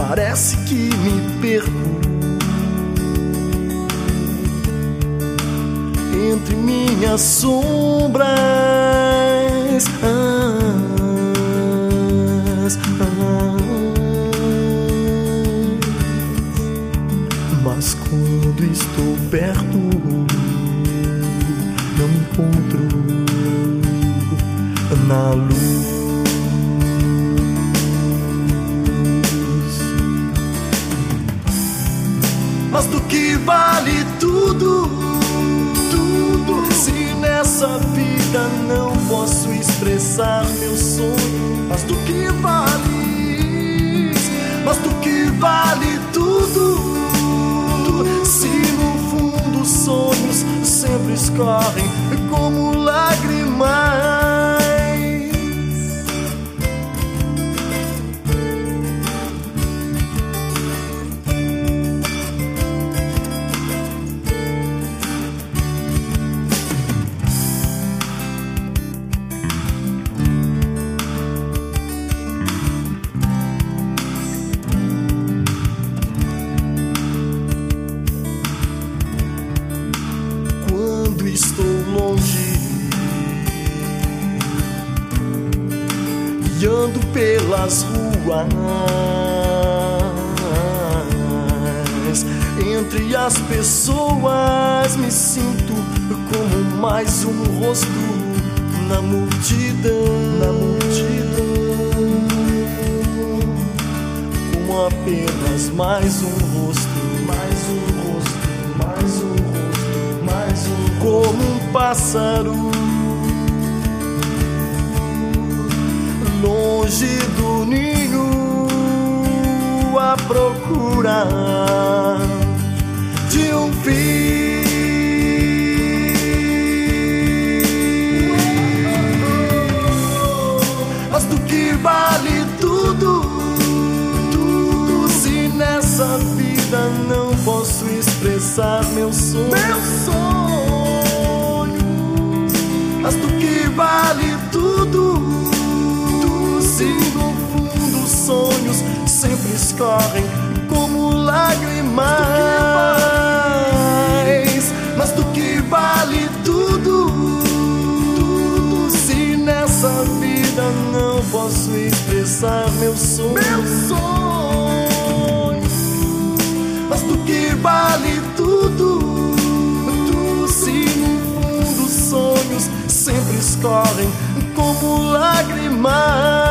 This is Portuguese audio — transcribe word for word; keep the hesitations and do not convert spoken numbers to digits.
parece que me perco entre minhas sombras. Ah, ah, mas quando estou perto, não me encontro na luz. Mas do que vale tudo, tudo, se nessa vida não posso expressar meu sonho? Mas do que vale, mas do que vale tudo, tudo, se no fundo os sonhos sempre escorrem como lágrimas? Estou longe e ando pelas ruas, entre as pessoas me sinto como mais um rosto na multidão, na multidão, como apenas mais um rosto, mais um rosto, mais um rosto, mais um como um pássaro longe do ninho à procura de um fim. Mas do que vale tudo, tudo, se nessa vida não posso expressar meu sonho, meu sonho? Mas do que vale tudo, tudo, se no fundo os sonhos sempre escorrem como lágrimas? Mas do que vale tudo, tudo, se nessa vida não posso expressar meu sonho, meu sonho? Mas do que vale tudo, tudo, se no fundo os sonhos sempre escorrem como lágrimas? Mas do que vale tudo, tudo, se nessa vida não posso expressar meu sonho, meu sonho? Mas do que vale tudo, tudo, se no fundo os sonhos sempre escorrem como lágrimas? Mas do que vale tudo, tudo, se no fundo os sonhos sempre escorrem como lágrimas? Mas do que vale tudo, tudo, se no fundo os sonhos sempre escorrem como lágrimas?